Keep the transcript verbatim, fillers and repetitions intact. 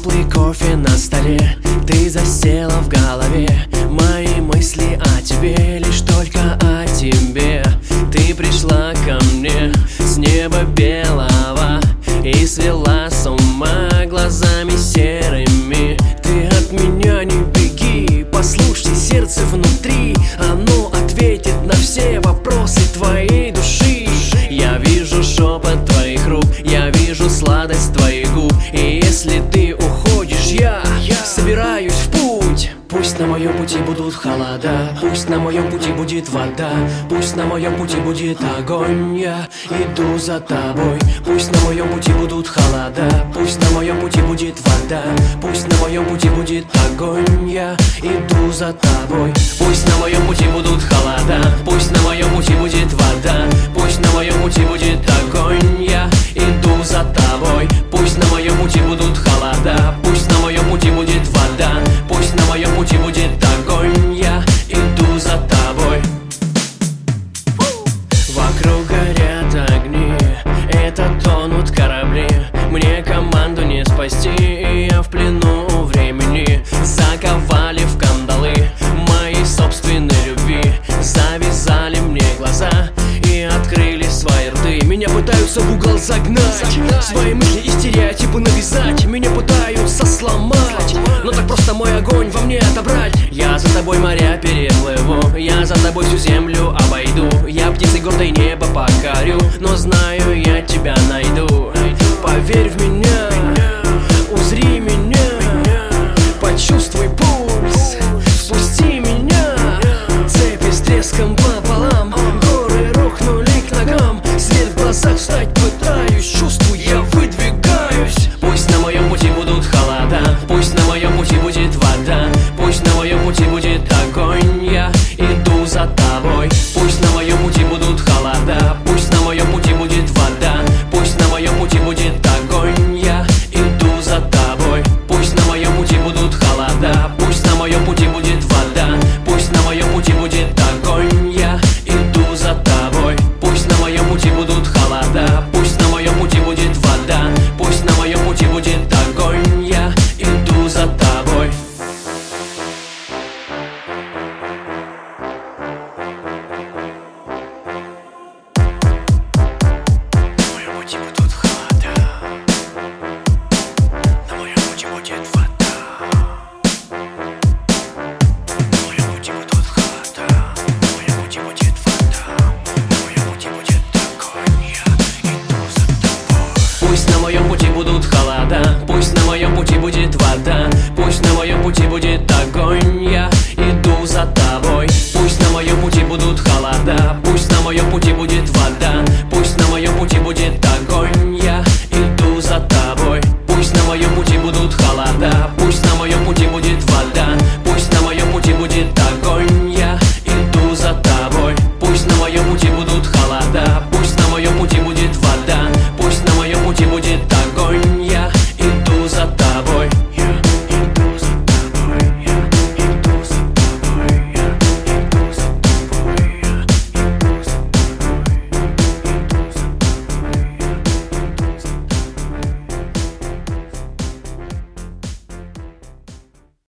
Теплый кофе на столе, ты засела в голове. Мои мысли о тебе, лишь только о тебе. Ты пришла ко мне с неба белого и свела с ума глазами серыми. Ты от меня не беги, послушай сердце внутри, оно ответит на все вопросы твоей души. Я вижу шепот твоих рук, я вижу сладость твоих губ. И если ты уходишь, я, я собираюсь в путь. Пусть на моем пути будут холода, пусть на моем пути будет вода, пусть на моем пути будет огонь, я иду за тобой. Пусть на моем пути будут холода, пусть на моем пути будет вода, пусть на моем пути будет огонь, я иду за тобой. Пусть на моем пути будут холода, пусть на моем пути будет вода, пусть на моем пути будет огонь, я иду за тобой. Пусть на моем пути будут холода, пусть на моем пути будет вода, пусть на моем пути будет огонь, я иду за тобой. Вокруг горят огни, это тонут корабли. Мне команду не спасти, и я в плену у времени. Заковали в кандалы моей собственной любви, завязали мне глаза и открыли свои рты. Меня пытаются в угол загнать, свои мысли и стереотипы навязать. Меня пытаются сломать, но так просто мой огонь во мне отобрать. Я за тобой моря переплыву, я за тобой всю землю обойду. Я птицей гордой небо покорю, но знаю, я тебя найду. Поверь в меня, узри меня, почувствуй пульс, спусти меня. Цепи с треском пополам, горы рухнули к ногам. Свет в глазах встать пытаюсь, чувствую, я выдвигаюсь. Пусть на моем пути будут холода, пусть на моем пути будет вода, пусть на моем пути будет огонь, я иду за тобой. Пусть на моем пути будут холода, пусть на моем пути будет вода, пусть на моем пути будет огонь, я иду за тобой. Пусть на моем пути будут холода, пусть на моем пути будет вода, пусть на моем пути будет огонь, я иду за тобой. Пусть на моем пути будут холода, пусть на моем пути будет вода, пусть на моем пути будет огонь, я иду за тобой. Пусть на моем пути будут холода, пусть на моем пути будет вода, пусть на моем пути будет